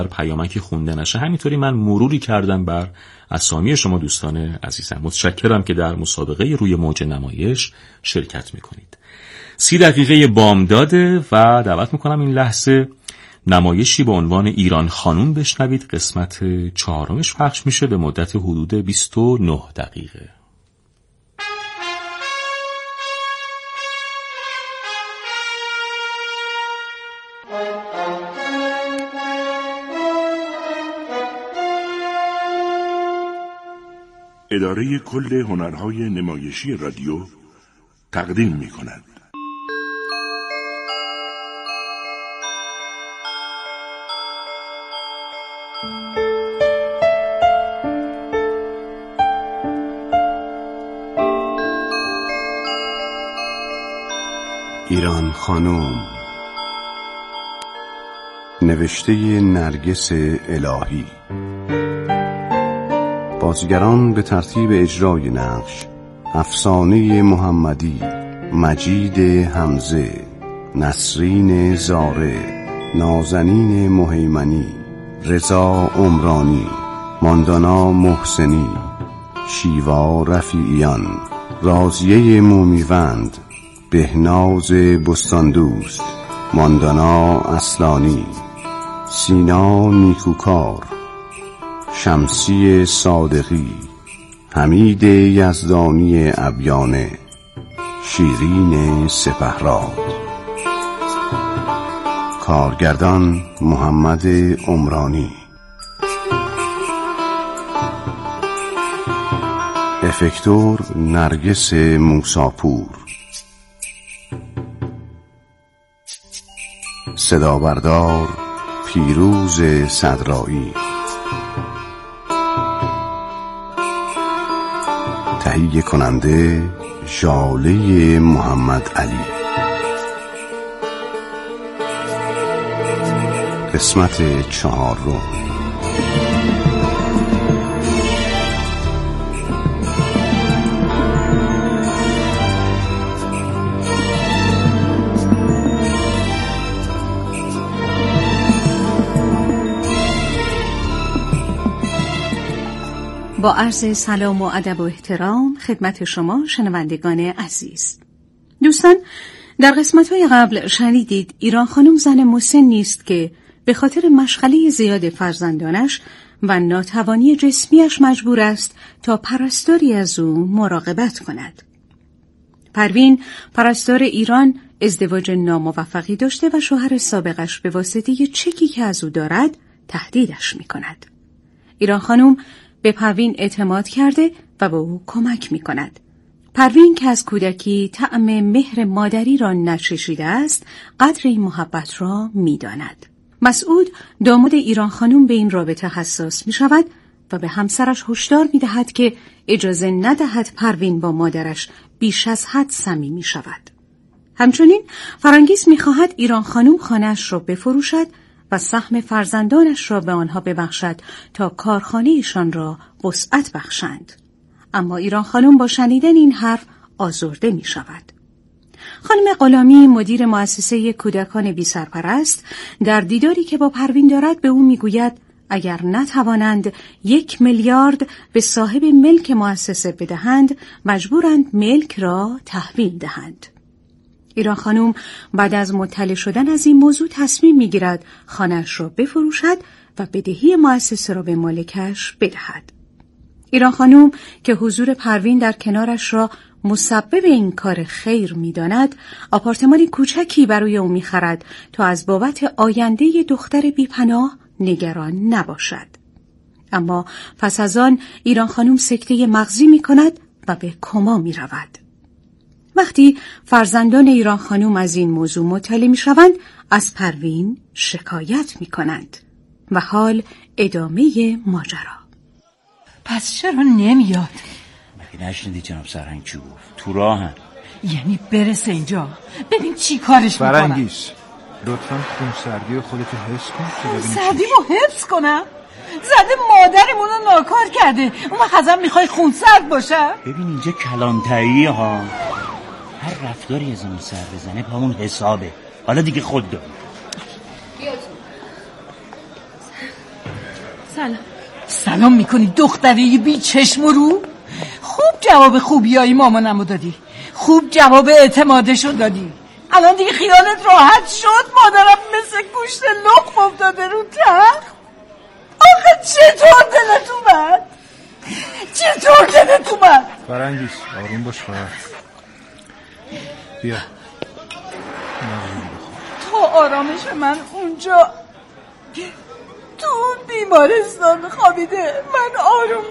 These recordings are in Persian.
پیامکی خونده نشه. همینطوری من مروری کردم بر اسامی شما دوستان عزیزم. متشکرم که در مسابقه روی موج نمایش شرکت میکنید. 30 دقیقه بامداده و دعوت میکنم این لحظه نمایشی با عنوان ایران خانوم بشنوید. قسمت 4 پخش میشه به مدت حدود 29 دقیقه. اداره کل هنرهای نمایشی رادیو تقدیم می‌کند. ایران خانوم، نوشته نرگس الهی. بازیگران به ترتیب اجرای نقش: افسانه محمدی، مجید حمزه، نسرین زاره، نازنین مهیمنی، رضا عمرانی، ماندانا محسنی، شیوا رفیعیان، راضیه مومیوند، بهناز بستاندوست، ماندانا اصلانی، سینا نیکوکار، شمسی صادقی، حمید یزدانی ابیانه، شیرین سپهراد. کارگردان محمد عمرانی. افکتور نرگس موساپور. صدابردار پیروز صدرایی. تهیه کننده ژاله محمد علی. قسمت 4. با عرض سلام و ادب و احترام خدمت شما شنوندگان عزیز. دوستان، در قسمت‌های قبل شنیدید ایران خانم زن مسنی است که به خاطر مشغله زیاد فرزندانش و ناتوانی جسمیش مجبور است تا پرستاری از او مراقبت کند. پروین، پرستار ایران، ازدواج ناموفقی داشته و شوهر سابقش به واسطه چکی که از او دارد تهدیدش می‌کند. ایران خانم به پروین اعتماد کرده و به او کمک می کند. پروین که از کودکی طعم مهر مادری را نچشیده است، قدر این محبت را می داند. مسعود، داماد ایران خانم، به این رابطه حساس می شود و به همسرش هشدار می دهد که اجازه ندهد پروین با مادرش بیش از حد صمیمی شود. همچنین فرانگیز می خواهد ایران خانم خانه‌اش را بفروشد و سهم فرزندانش را به آنها ببخشد تا کارخانه‌شان را وسعت بخشند. اما ایران خانم با شنیدن این حرف آزرده می شود. خانم غلامی، مدیر مؤسسه کودکان بی سرپرست، در دیداری که با پروین دارد به او می گوید اگر نتوانند 1 میلیارد به صاحب ملک مؤسسه بدهند، مجبورند ملک را تحویل دهند. ایران خانم بعد از مطلع شدن از این موضوع تصمیم می‌گیرد خانه‌اش را بفروشد و بدهی مؤسسه را به مالکش بدهد. ایران خانم که حضور پروین در کنارش را مسبب این کار خیر می‌داند، آپارتمانی کوچکی برای او می‌خرد تا از بابت آینده دختر بی‌پناه نگران نباشد. اما پس از آن ایران خانم سکته مغزی می‌کند و به کما می‌رود. وقتی فرزندان ایران خانم از این موضوع مطلع می‌شوند، از پروین شکایت می‌کنند و حال ادامه ماجرا. پس چرا نمیاد؟ مگه نشنیدی جناب سرهنگ چی گفت؟ تو راهن. یعنی برسه اینجا ببین چی کارش میکنم. فرنگیس لطفاً خونسردی خودتو حفظ کن. خونسردیمو حفظ کنم؟ زده مادرمون رو ناکار کرده، اون وقت ازم میخوای خونسرد باشم؟ ببین اینجا کلانتریه ها، هر رفتاری از اون سر بزنه پامون حسابه. حالا دیگه خود داری. سلام میکنی دختری بی چشم و رو؟ خوب جواب خوبیایی مامانمو دادی، خوب جواب اعتمادشو دادی. الان دیگه خیالت راحت شد مادرم مثل گوشت لقم افتاده رو تخت؟ آخه چطور دلت اومد؟ چطور دلت اومد؟ فرنگیس آروم باش خواهر. بیا تو آرامش من اونجا تو اون بیمارستان خوابیده، من آروم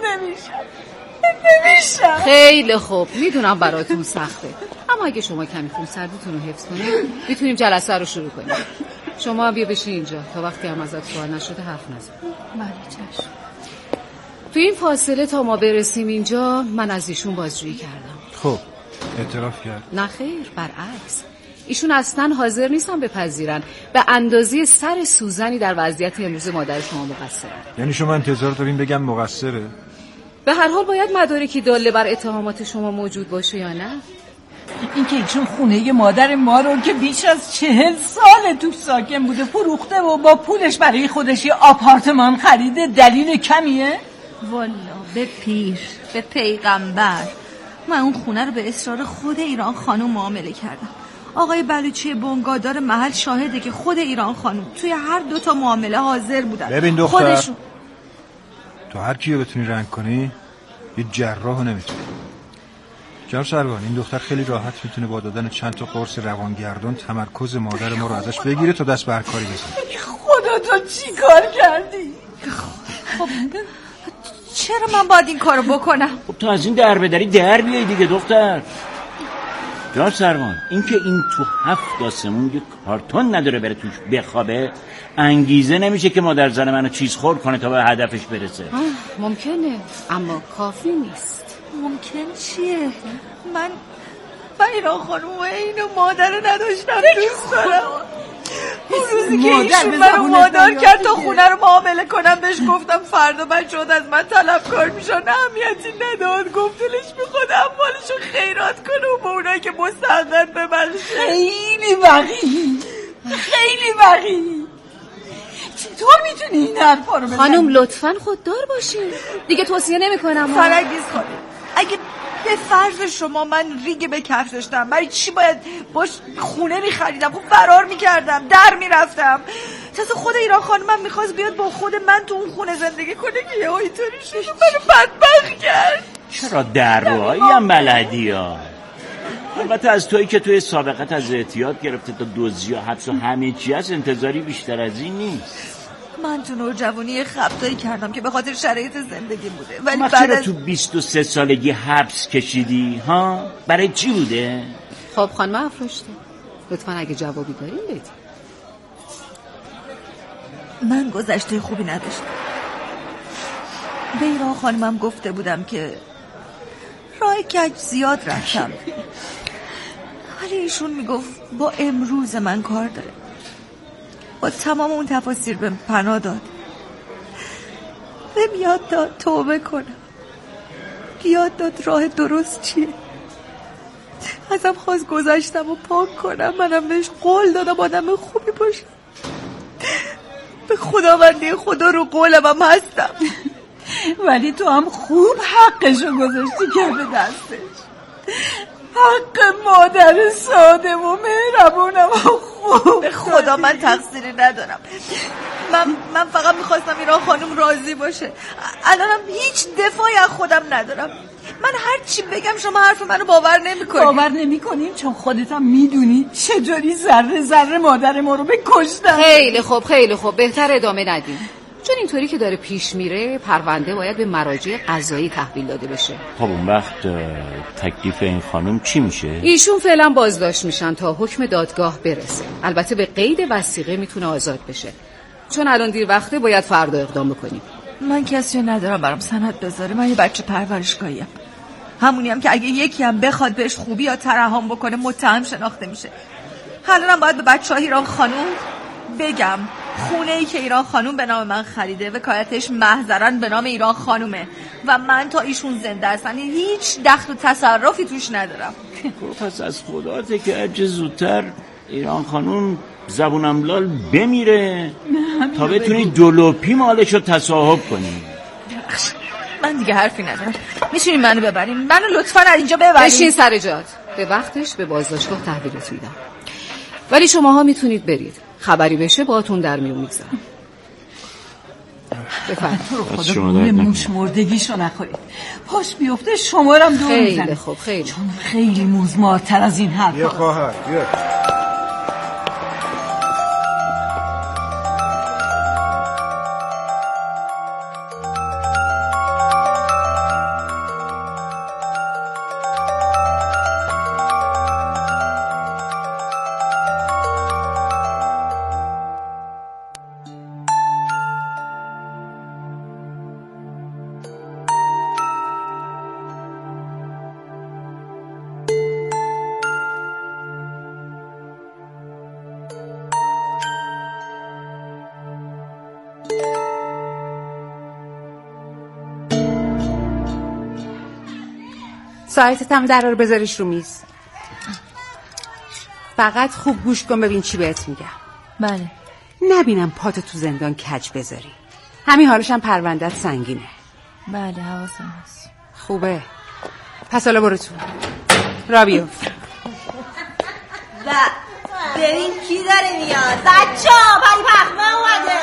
نمیشم. خیلی خوب، میدونم براتون سخته، اما اگه شما کمی خونسردیتون رو حفظ کنید میتونیم جلسه رو شروع کنیم. شما بیا بشین اینجا تا وقتی هم ازت سوال نشده حرف نزن. بله چشم. تو این فاصله تا ما برسیم اینجا من از ایشون بازجویی کردم. خب اعتراف کرد؟ نه خیر، برعکس، ایشون اصلا حاضر نیستن بپذیرن به اندازه سر سوزنی در وضعیت امروز مادر شما مقصرن. یعنی شما انتظار دارین بگم مقصره؟ به هر حال باید مدارکی داله بر اتهامات شما موجود باشه یا نه؟ این که ایشون خونه مادر ما رو که بیش از 40 سال تو ساکن بوده فروخته و با پولش برای خودش یه آپارتمان خریده دلیل کمیه؟ والا به پیر، به پیغمبر، من اون خونه رو به اصرار خود ایران خانوم معامله کردم. آقای بلوچی بنگادار محل شاهده که خود ایران خانوم توی هر 2 معامله حاضر بودن. ببین دختر خودشون. تو هر کیو بتونی رنگ کنی یه جراحو نمیتونی. جناب سروان، این دختر خیلی راحت میتونه با دادن چند تا قرص روانگردان تمرکز مادر ما رو ازش بگیره تا دست بر کاری بزنه. خدا تو چی کار کردی؟ خب چرا من باید این کارو بکنم؟ خب تو از این دربدری در بیای دیگه دختر. جناب سروان، این که این تو 7 آسمون یه کارتون نداره بره توش بخوابه انگیزه نمیشه که مادر زن منو چیز خور کنه تا به هدفش برسه. ممکنه اما کافی نیست. ممکن چیه؟ من ایران خانوم اینو مادر رو نداشتم دوست دارم. اون روزی که ایشون منو وادار کرد تا خونه رو معامله کنم بهش گفتم فردا بچه‌ها از من طلبکار میشن، اهمیتی نداد، گفت دلش میخواد اموالشو خیرات کنه و با اونایی که مستحقن ببلشه. خیلی وقیحی. چطور میتونی این حرفا رو بزنی؟ خانم لطفاً خوددار باشین دیگه، توصیه نمیکنم. فرنگیز خانم، اگه به فرض شما من ریگ به کف داشتم، برای چی باید باش خونه میخریدم؟ خب فرار میکردم، در میرفتم. تازه خود ایران خانمم میخواست بیاد با خود من تو اون خونه زندگی کنه که یه اینطوری شد منو بدبخت کرد. چرا در روهایی هم بلدی ها؟ البته از تویی که توی سابقت از احتیاط گرفته تا دزدی و حبس و همه چی هست انتظاری بیشتر از این نیست. من تو نوجوانی خبطایی کردم که به خاطر شرایط زندگی بوده، ولی بعد از تو 23 سالگی حبس کشیدی ها؟ برای چی بوده؟ خب خانم افراشته، لطفاً اگه جوابی دارین بدید. من گذشته خوبی نداشتم. به ایران خانمم گفته بودم که راه کج زیاد رفتم، ولی ایشون میگفت با امروز من کار داره. با تمام اون تفاسیر بهم پناه داد، بهم یاد داد توبه کنم، یاد داد راه درست چیه. ازم خواست گذشتم و پاک کنم، منم بهش قول دادم آدم خوبی باشم. به خداوندی خدا رو قولم هم هستم. ولی تو هم خوب حقشو گذاشتی که به دستش. حق مادر ساده و مهربونم و خوب. به خدا من تقصیری ندارم. من فقط میخواستم ایران خانم راضی باشه. الانم هیچ دفاعی از خودم ندارم. من هر چی بگم شما حرف منو باور نمیکنید. باور نمیکنیم چون خودت هم میدونی چجوری ذره ذره مادر ما رو بکشتن. خیلی خوب بهتر ادامه ندیم، چون اینطوری که داره پیش میره پرونده باید به مراجع قضایی تحویل داده بشه. خب اون وقت تکلیف این خانم چی میشه؟ ایشون فعلا بازداشت میشن تا حکم دادگاه برسه. البته به قید وثیقه میتونه آزاد بشه، چون الان دیر وقته، باید فردا اقدام بکنیم. من کسی ندارم برام سند بذاره. من یه بچه پرورشگاهیم، همونی هم که اگه یکی هم بخواد بهش خوبی یا ترحم بکنه متهم شناخته میشه. حالا باید به بچه‌های ایران خانوم بگم خونه ای که ایران خانوم به نام من خریده وکالتش محضراً به نام ایران خانومه و من تا ایشون زنده هستن هیچ دخل و تصرفی توش ندارم. پس از خداته که هرچه زودتر ایران خانوم زبونم لال بمیره تا بتونی دولوپی مالشو تصاحب کنی. من دیگه حرفی ندارم. میتونین منو ببرین؟ منو لطفاً از اینجا ببرین. بشین سر جات. به وقتش به بازداشتگاه تحویلت میدم. ولی شماها میتونید برید. خبری بشه باهاتون در میون میگذارم. تو خدا گول موش مردگیشو نخورید. پاش بیفته شما رو هم دور میزنه. خیلی خوب خیلی. چون خیلی موزمارتر از این حرفا. بیا خواهر بیا. ساعتت هم در رو بذاریش رو میز. فقط خوب گوش کن ببین چی بهت میگم. بله. نبینم پاتو تو زندان کج بذاری. همین حالش هم پروندت سنگینه. بله حواسم هست. خوبه. پس حالا برو تو. را بیفت. ببین کی داره میاد. بچه‌ها پری پخمه اومده.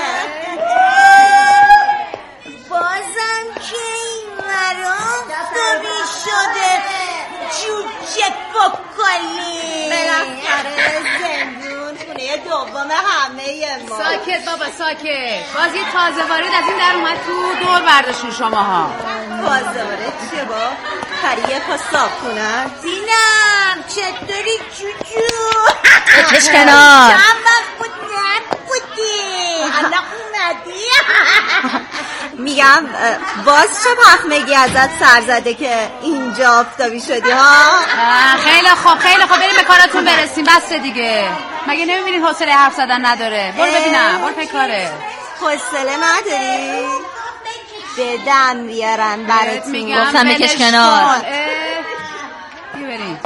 بازم که این مرام دوری شده جوجه بکلی. بالاخره زندون خونه دوم همه ما. ساکت بابا ساکت. باز یه تازه وارد از این در اومد تو دور برداشتین شماها. تازه وارد چه با؟ پریه پا صاف کنن. زینم چطوری جوجو؟ بکش کنار. چند وقت بود نبودی الان اومدی. میگم باز چه پخمگی ازت سر زده که اینجا آفتابی شدی ها؟ خیلی خوب خیلی خوب بریم به کاراتون برسیم. بس دیگه مگه نمیبینید حوصله حرف زدن نداره؟ برو ببینم برو پکاره. حوصله نداری؟ بدم بیارن براتون. گفتم بکش کنار. بیا بریم.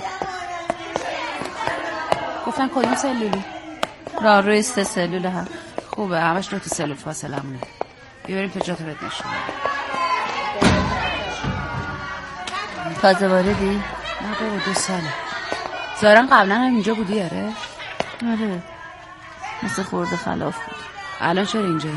گفتن کدوم سلولی؟ راهروی 3 سلول هم. خوبه همش 2 سلول فاصله مونه. بیا بریم تا جاتو بهت نشون. تازه واردی؟ نه بابا 2 ساله. ظاهرا قبلا هم اینجا بودی آره؟ آره مثل خورده خلاف بود. الان چرا اینجایی؟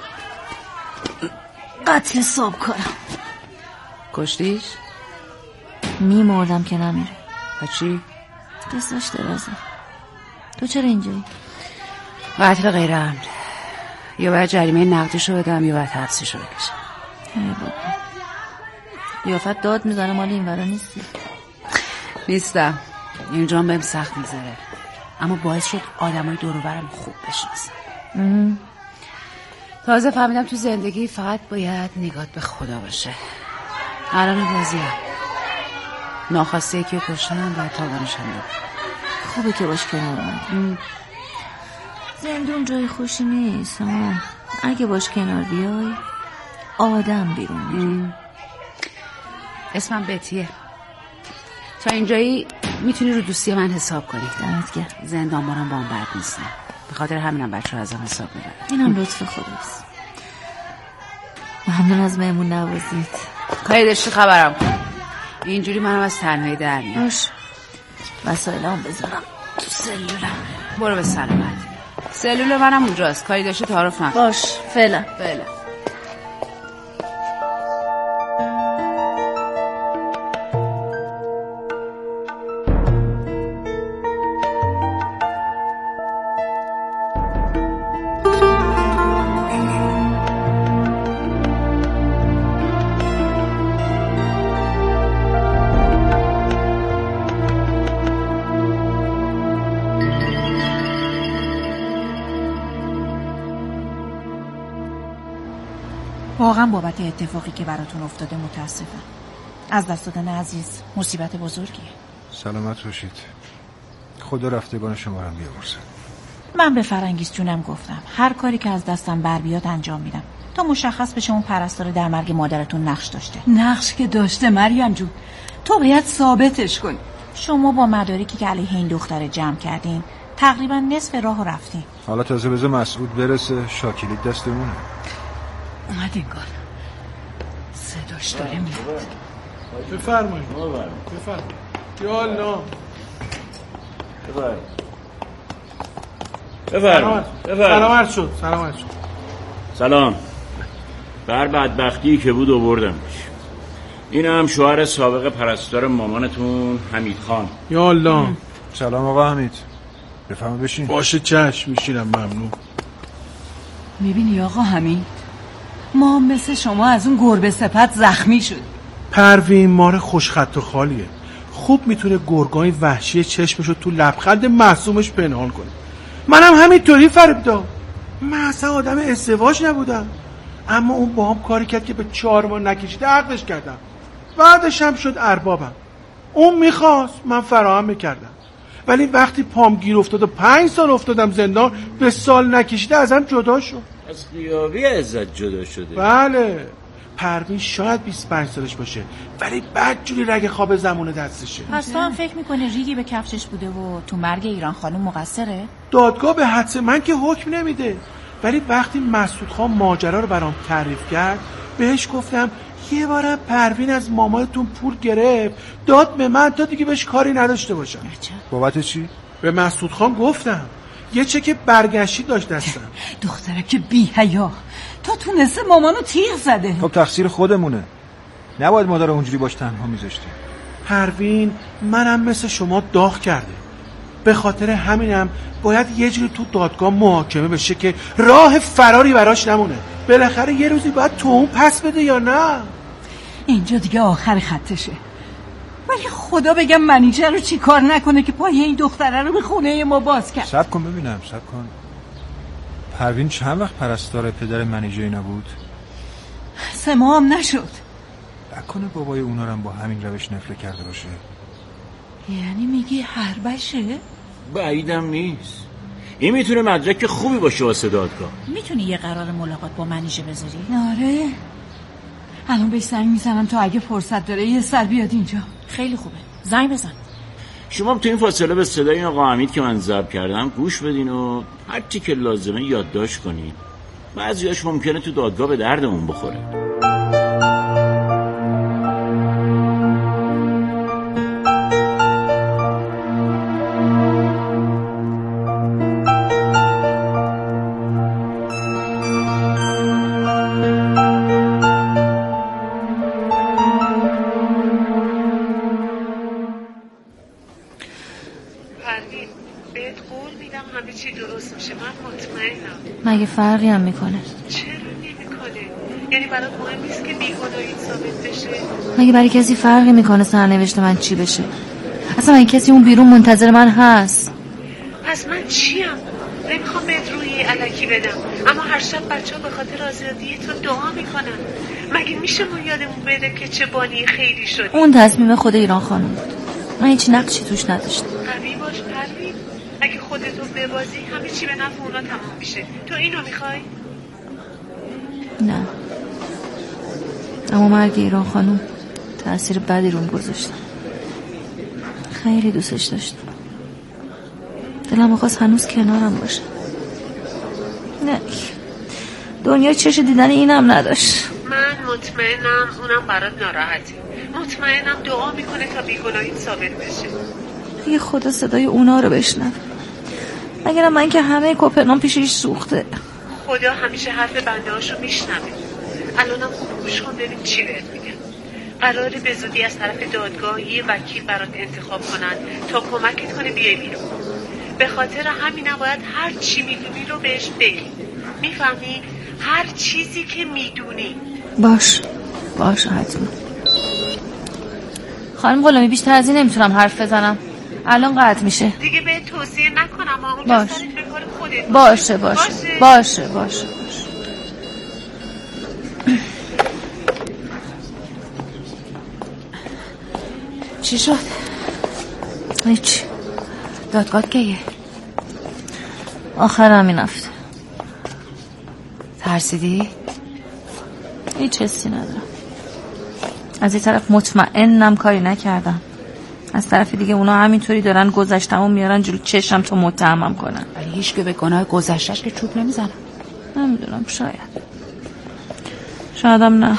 قتل صاحب کارم. کشتیش؟ میمردم که نمیره. چی؟ قصهش درازه. تو چرا اینجایی؟ قتل غیر عمد. یا باید جریمه نقدیشو بدم یا باید حبسیشو بکشم. ای بابا قیافت داد میزنه مال این ورا نیستی. نیستم. اینجا بهم سخت میذاره اما باعث شد آدمای دور و برم خوب بشناسم. تازه فهمیدم تو زندگی فقط باید نگات به خدا باشه. الان بازیم ناخواسته یکی رو کشتم باید تاوانشم بود. خوبه که باش کنار من. زندون جای خوشی نیست اما اگه باش کنار بیای آدم بیرون میره. اسمم بتیه. تا اینجایی میتونی رو دوستی من حساب کنی. دمت گرم. زندان بارم با هم بد نیستم. به خاطر همینم بچه ها ازم حساب میبرن. اینم لطف خداست. ممنون از مهمون نوازید. کاری داشتی خبرم کن. اینجوری منم از تنهایی در میام. باش وسایلام بذارم تو سلولم. برو به سلامت. سلول منم اونجاست. کاری داشتی تعارف نکن. باش فعلا. واقعا بابت اتفاقی که براتون افتاده متاسفم. از دست دادن عزیز مصیبت بزرگیه. سلامت باشید. خدا رفتگان شما رو بیامرزه. من به فرنگیس جونم گفتم هر کاری که از دستم بر بیاد انجام میدم تا مشخص بشه اون پرستار در مرگ مادرتون نقش داشته. نقش که داشته مریم جون. تو باید ثابتش کنی. شما با مدارکی که علیه این دختر جمع کردین تقریبا نصف راهو رفتیم. حالا تازه بذار مسعود برسه، شاکلیت دستمونه. اومد انگار صداش داره میاد. بفرمایید. یا الله. بفرمایید. سلامت شد. سلام. بر بدبختی که بود آوردمش. این هم شوهر سابق پرستار مامانتون حمید خان. یا الله. سلام آقا حمید. بفرما بشین. باشه چشم، میشینم. ممنون. میبینی آقا حمید، ما مثل شما از اون گربه سپت زخمی شد. پروین مار خوشخط و خالیه. خوب میتونه گرگای وحشی چشمشو تو لبخند معصومش پنهان کنه. منم همینطوری فریبدا. من اصلا آدم ازدواج نبودم، اما اون با هم کاری کرد که به 4 ماه نکشیده عقدش کردم. بعدش هم شد اربابم. اون میخواست، من فراهم میکردم، ولی وقتی پام گیر افتاد و 5 سال افتادم زندان، به سال نکشیده ازم جدا شد. از غیابی عزت جدا شده؟ بله. پروین شاید 25 سالش باشه، ولی بدجوری رگ خواب زمونه دستشه. پس تو هم فکر میکنه ریگی به کفشش بوده و تو مرگ ایران خانم مقصره؟ دادگاه به حدس من که حکم نمیده، ولی وقتی مسعود خان ماجرا رو برام تعریف کرد، بهش گفتم یه بارم پروین از مامانتون پول گرفت داد به من تا دیگه بهش کاری نداشته باشم. بابت چی؟ به مسعود خان گفتم یه چک برگشتی داشت دستم. دختره که بی حیا تا تونسته مامانو تیغ زده. خب تقصیر خودمونه، نباید مادر اونجوری باش تنها میذاشتیم. پروین منم مثل شما داغ کرده، به خاطر همینم باید یه جوری تو دادگاه محاکمه بشه که راه فراری براش نمونه. بالاخره یه روزی باید تو اون پس بده یا نه. اینجا دیگه آخر خطشه، ولی خدا بگم منیجر رو چی کار نکنه که پای این دختره رو به خونه ما باز کرد. صبر کن ببینم. پروین چند وقت پرستار پدر منیجری نبود؟ 3 ماه هم نشد. نکنه بابای اونا رو هم با همین روش نفله کرده باشه؟ یعنی میگی حربشه؟ بعیدم نیست. این میتونه مدرک خوبی باشه واسه دادگاه. میتونی یه قرار ملاقات با منیژه بذاری؟ آره، الان بهش زنگ میزنم تا اگه فرصت داره یه سر بیاد اینجا. خیلی خوبه، زنگ بزن. شما تو این فاصله به صدای این آقا حمید که من ضبط کردم گوش بدین و هر چی که لازمه یادداشت کنین. بعضیاش ممکنه تو دادگاه به دردمون بخوره. مگه فرقی هم میکنه؟ چرا نمیکنه؟ یعنی برات مهم نیست که بیگناهی ثابت بشه؟ مگه برای کسی فرقی میکنه سرنوشت من چی بشه؟ اصلا مگه کسی اون بیرون منتظر من هست؟ پس من چیم؟ نمیخوام بهت روحی الکی بدم، اما هر شب بچه‌ها به خاطر آزادی تو دعا میکنن. مگه میشه ما یادمون بره که چه بانی خیلی شدی؟ اون تصمیم خود ایران خانم بود، من هیچ نقشی توش نداشتم. قوی باش پروین، اگه خودتو ببازی همه چی به نفع اونا تمام میشه. تو اینو میخوای؟ نه، اما مرگ ایران خانم تأثیر بدی روم گذاشتم. خیلی دوستش داشتم، دلم می‌خواست هنوز کنارم باشه. نه، دنیا چش دیدن اینم نداشت. من مطمئنم اونم برات ناراحته، مطمئنم دعا میکنه تا بیگناهی ثابت بشه. اگه خدا صدای اونا رو بشنوه، مگرم من که همه کوپنام پیشش سوخته. خدا همیشه حرف بنده هاشو میشنوه. الانم خوب گوش کن ببین چی بهت میگم. قراره به زودی از طرف دادگاه یه وکیل برات انتخاب کنن تا کمکت کنه بیای بیرون. به خاطر همینم باید هر چی میدونی رو بهش بگی. میفهمی؟ هر چیزی که میدونی. باش حتما. خانم غلامی بیشتر از این نمیتونم حرف بزنم، الان قطع میشه. دیگه به توصیه نکنم، اون سرت به کار خودت. باشه. چی شد؟ هیچ. دادگاه کیه؟ آخر همین هفته. ترسیدی؟ هیچ حسی ندارم. از این طرف مطمئنم کاری نکردم. از طرف دیگه اونا همینطوری دارن گذشتمو میارن جلو چشم تا متهمم کنن. ولی هیچ که به گناه گذشتش که چوب نمیزنم. نمیدونم، شایدم نه.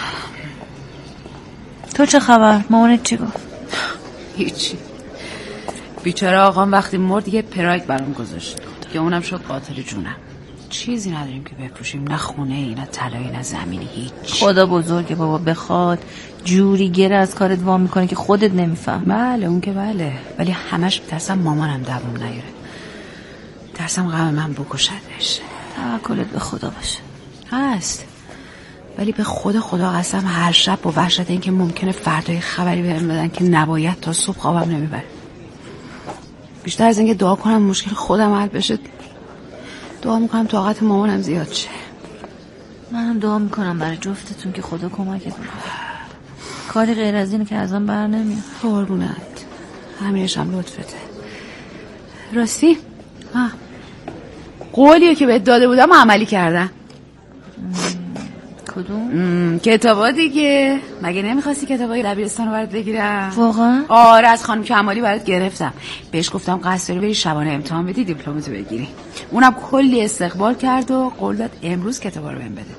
تو چه خبر؟ مامانت چی گفت؟ هیچی. بیچاره آقام وقتی مرد یه پراید برام گذاشت که اونم شد قاتل جونم. چیزی نداریم که بفروشیم، نه خونه ای، نه طلایی، نه زمینی، هیچ. خدا بزرگه بابا، بخواد جوری گره از کارت وا میکنه که خودت نمیفهم. بله اون که بله، ولی همش میترسم مامانم دوام نیاره. ترسم غم من بکشدش. توکلت به خدا باشه. هست، ولی به خدا قسم هر شب با وحشت این که ممکنه فردای خبری بهم بدن که نباید تا صبح خوابم نمیبره. بیشتر از اینکه دعا کنم مشکل خودم حل بشه، دعا میکنم طاقت مامانم زیاد شه. منم دعا میکنم برای جفتتون که خدا کمکتون کنه. کاری غیر از اینه که ازم بر نمیاد. قربونت، همینش هم لطفته. راستی قولیو که بهت داده بودم عملی کردم. کدوم؟ کتابا دیگه. مگه نمیخواستی کتابای دبیرستان رو برات بگیرم؟ واقعا؟ آره، از خانم کمالی برات گرفتم. بهش گفتم قصد داری بری شبانه امتحان بدی دیپلمتو بگیری. اونم کلی استقبال کرد و قول داد امروز کتابا رو بهم بده.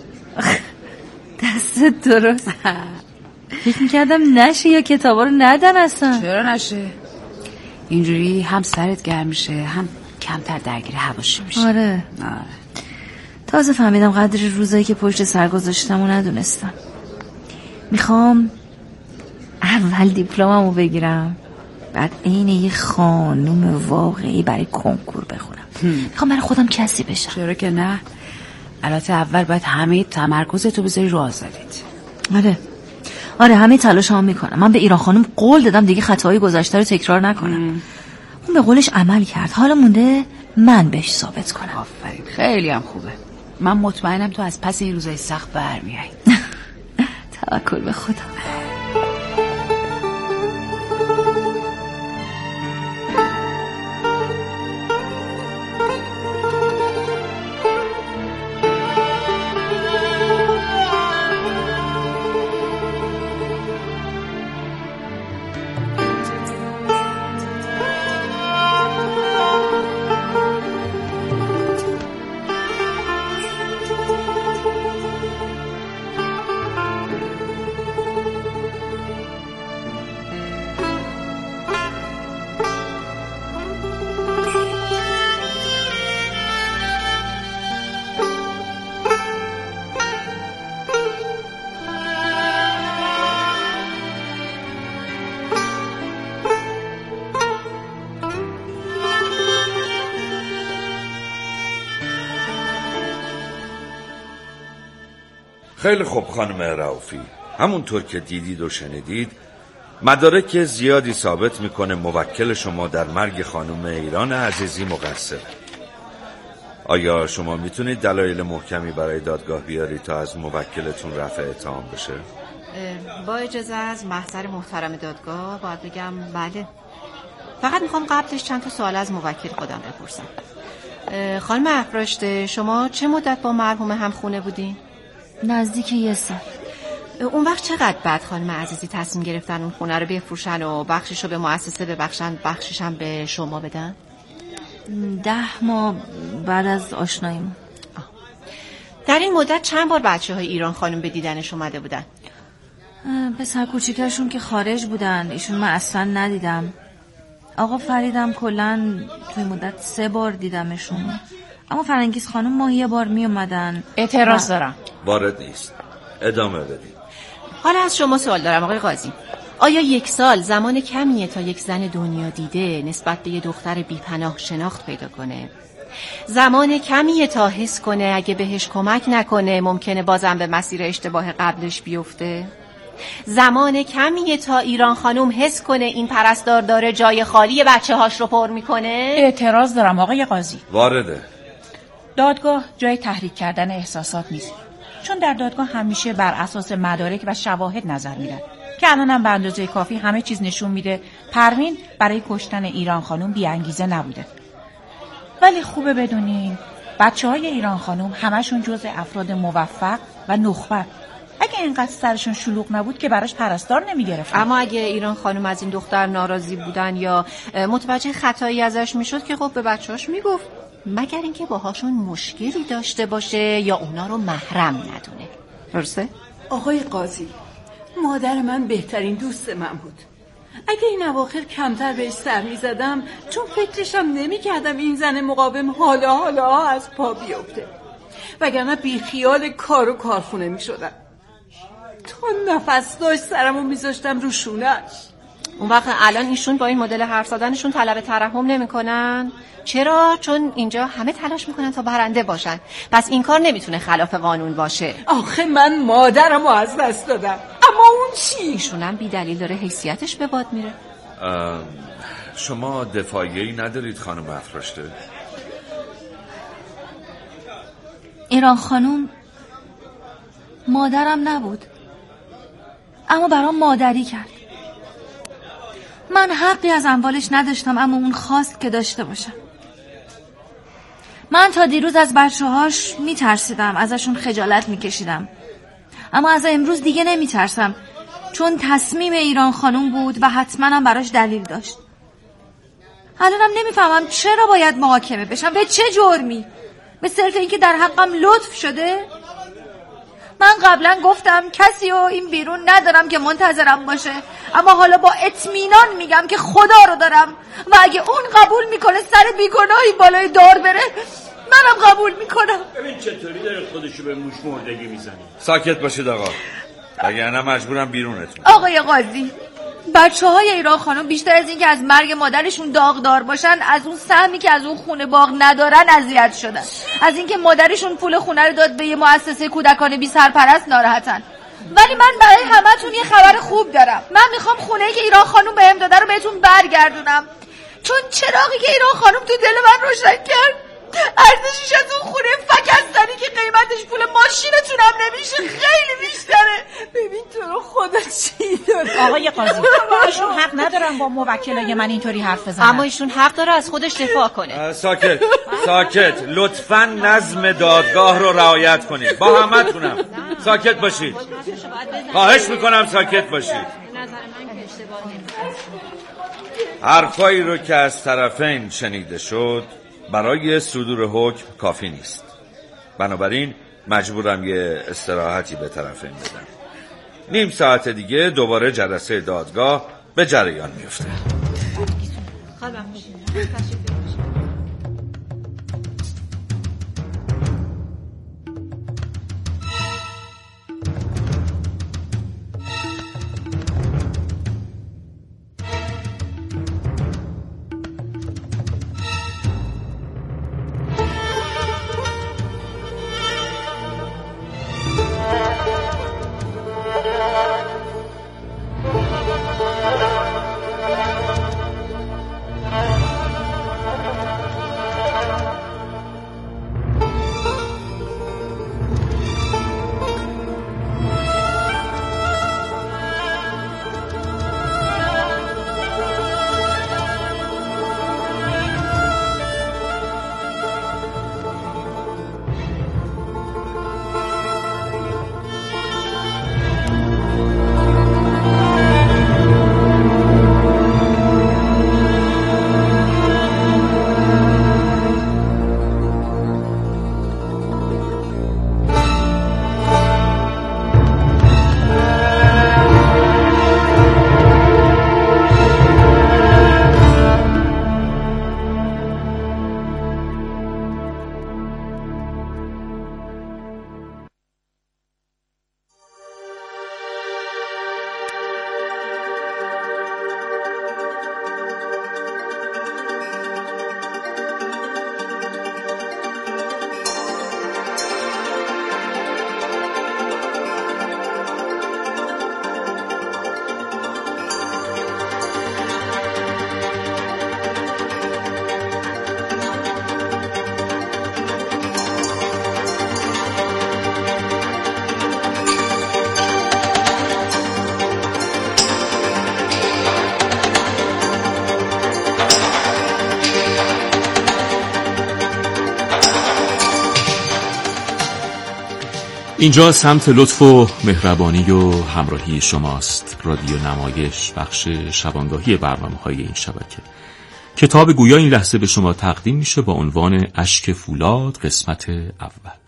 دستت درست. فکر میکردم نشه یا کتابا رو ندن اصلا. چرا نشه؟ اینجوری هم سرت گرم میشه، هم کمتر درگیر حواشی میشه. آره. تازه فهمیدم قدر روزایی که پشت سر گذاشتم و ندونستم. میخوام اول دیپلممو بگیرم، بعد عین یه خانوم واقعی برای کنکور بخونم. میخوام برای خودم کسی بشم. چرا که نه؟ البته اول باید همه تمرکزتو بذاری رو آزادیت. آره همه تلاشمو میکنم. من به ایران خانم قول دادم دیگه خطاهای گذشته رو تکرار نکنم. اون به قولش عمل کرد، حالا مونده من بهش ثابت کنم. آفرین، خیلی هم خوبه. من مطمئنم تو از پس این روزای سخت برمیای. توکل به خدا. خیلی خوب خانم رؤوفی، همونطور که دیدید و شنیدید مدارک زیادی ثابت میکنه موکل شما در مرگ خانم ایران عزیزی مقصره. آیا شما میتونید دلایل محکمی برای دادگاه بیارید تا از موکلتون رفع اتهام بشه؟ با اجازه از محضر محترم دادگاه باید بگم بله. فقط میخوام قبلش چند تا سوال از موکل خودم بپرسم. خانم افراشته، شما چه مدت با مرحوم همخونه بودین؟ نزدیک 1 سال. اون وقت چقدر بعد خانم عزیزی تصمیم گرفتن اون خونه رو بفروشن و بخشش رو به مؤسسه ببخشن، بخشش هم به شما بدن؟ 10 ماه بعد از آشناییم. در این مدت چند بار بچه‌های ایران خانم به دیدنش اومده بودن؟ پسر کوچیکشون که خارج بودن، ایشون من اصلا ندیدم. آقا فریدم کلن توی مدت 3 بار دیدمشون. اما فرنگیز خانم ماهی 1 بار می اومدن. اعتراض دارم. وارد نیست، ادامه بدید. حالا از شما سوال دارم آقای قاضی. آیا 1 سال زمان کمیه تا یک زن دنیا دیده نسبت به یه دختر بی‌پناه شناخت پیدا کنه؟ زمان کمیه تا حس کنه اگه بهش کمک نکنه ممکنه بازم به مسیر اشتباه قبلش بیفته؟ زمان کمیه تا ایران خانم حس کنه این پرستار داره جای خالی بچه‌هاش رو پر میکنه؟ اعتراض دارم آقای قاضی. وارده. دادگاه جای تحریک کردن احساسات نیست، چون در دادگاه همیشه بر اساس مدارک و شواهد نظر میدن که الانم به اندازه کافی همه چیز نشون میده پروین برای کشتن ایران خانم بی انگیزه نبوده. ولی خوبه بدونین بچه‌های ایران خانم همشون جزء افراد موفق و نخبه. اگه اینقدر سرشون شلوغ نبود که براش پرستار نمیگرفتن. اما اگه ایران خانم از این دختر ناراضی بودن یا متوجه خطایی ازش میشد که خب به بچه‌هاش میگفت، مگر اینکه باهاشون مشکلی داشته باشه یا اونا رو محرم ندونه. درسته؟ آقای قاضی، مادر من بهترین دوست من بود. اگه این اواخر کمتر بهش سر میزدم، چون فکرشم نمیکردم این زن مقاوم حالا از پا بیفته، وگرنه بی خیال کار و کارخونه میشدم. تا نفس داشت سرمو میذاشتم رو شونش. اون وقت الان ایشون با این مدل حرف زدنشون طلب ترحم نمیکنن؟ چرا؟ چون اینجا همه تلاش میکنن تا برنده باشن، پس این کار نمیتونه خلاف قانون باشه. آخه من مادرمو از دست دادم، اما اون چی؟ ایشونم بی دلیل داره حیثیتش به باد میره. شما دفاعیه‌ای ندارید خانم افراشته؟ ایران خانوم مادرم نبود، اما برام مادری کرد. من حقی از اموالش نداشتم، اما اون خواست که داشته باشم. من تا دیروز از بچه‌هاش میترسیدم، ازشون خجالت میکشیدم، اما از امروز دیگه نمیترسم، چون تصمیم ایران خانوم بود و حتما هم براش دلیل داشت. الانم نمیفهمم چرا باید محاکمه بشم، به چه جرمی؟ به صرف اینکه در حقم لطف شده؟ من قبلا گفتم کسی و این بیرون ندارم که منتظرم باشه، اما حالا با اطمینان میگم که خدا رو دارم و اگه اون قبول میکنه سر بیگناهی بالای دار بره، منم قبول میکنم. ببین چطوری داره خودشو به موش مردگی میزنه. ساکت باشید آقا، وگرنه مجبورم بیرونتون. آقای قاضی، بچه‌های ایران خانم بیشتر از این که از مرگ مادرشون داغدار باشن، از اون سهمی که از اون خونه باغ ندارن اذیت شدن. از اینکه مادرشون پول خونه رو داد به یه مؤسسه کودکان بی سرپرست ناراحتن. ولی من برای همتون یه خبر خوب دارم. من میخوام خونه‌ای که ایران خانم بهم داده رو بهتون برگردونم، چون چراغی که ایران خانم تو دل من روشن کرد ارزشش از اون خونه فکستنی که قیمتش پول ماشینتون هم نمیشه خیلی بیشتره. ببین تو رو خدا چی داره. آقای قاضی، ایشون حق ندارن با موکلای من اینطوری حرف بزنن. اما ایشون حق داره از خودش دفاع کنه. ساکت لطفاً نظم دادگاه رو رعایت کنید. با همتونم ساکت باشید، خواهش میکنم ساکت باشید. حرفایی رو که از طرفین شنیده شد برای صدور حکم کافی نیست، بنابراین مجبورم یه استراحتی به طرفین بدم. نیم ساعت دیگه دوباره جلسه دادگاه به جریان میفته. اینجا سمت لطف و مهربانی و همراهی شماست. رادیو نمایش، بخش شبانگاهی برنامه‌های این شبکه. کتاب گویا این لحظه به شما تقدیم میشه با عنوان اشک فولاد، قسمت اول.